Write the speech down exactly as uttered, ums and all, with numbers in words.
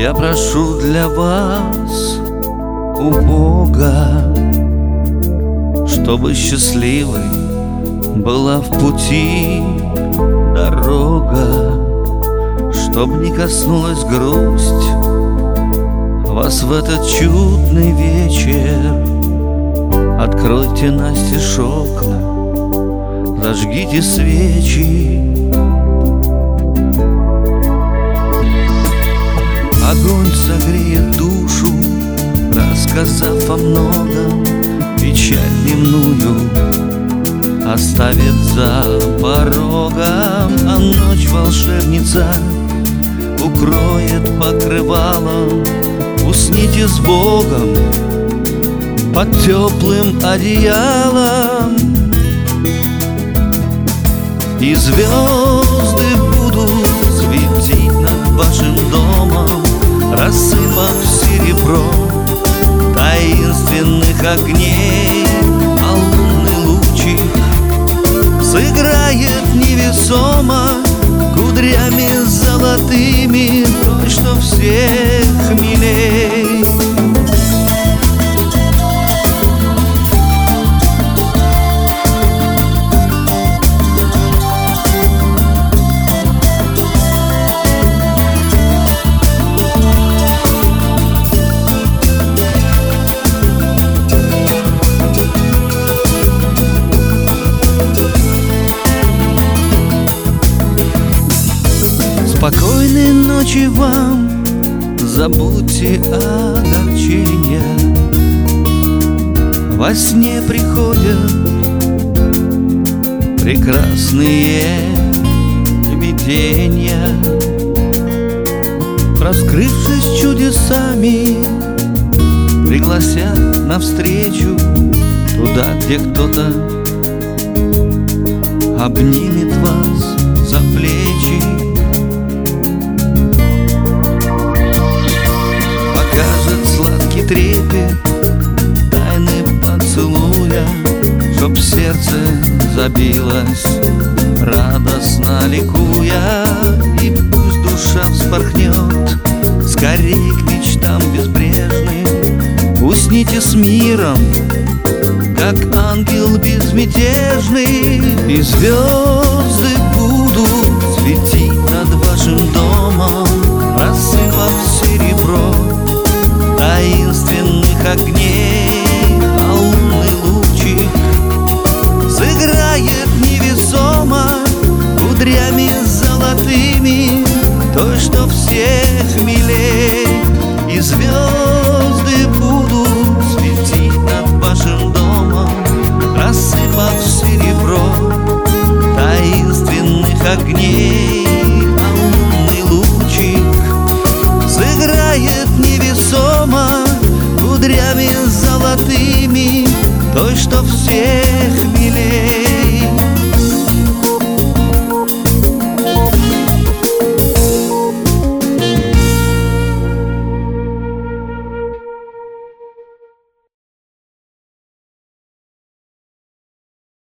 Я прошу для вас у Бога, чтобы счастливой была в пути дорога, чтоб не коснулась грусть вас в этот чудный вечер. Откройте настежь окна, зажгите свечи. Огонь согреет душу, рассказав о многом, печаль дневную оставит за порогом, а ночь волшебница укроет покрывалом. Усните с Богом под теплым одеялом, и звезды будут светить над вашим домом, рассыпав серебро таинственных огней. А лунный лучик сыграет невесомо кудрями золотыми той, что всех милей. Спокойной ночи вам, забудьте огорчения. Во сне приходят прекрасные видения, раскрывшись чудесами, пригласят навстречу туда, где кто-то обнимет вас за плечи. Сладкий трепет тайны поцелуя, чтоб сердце забилось, радостно ликуя. И пусть душа вспорхнет скорей к мечтам безбрежным. Усните с миром, как ангел безмятежный, и звезды будут светить над вашим домом, рассыпав серебро таинственных огней. А лунный лучик сыграет невесомо кудрями золотыми той, что всех милей. И звезды будут светить над вашим домом, рассыпав серебро таинственных огней. А лунный лучик сыграет невесомо кудрями золотыми той, что всех милей.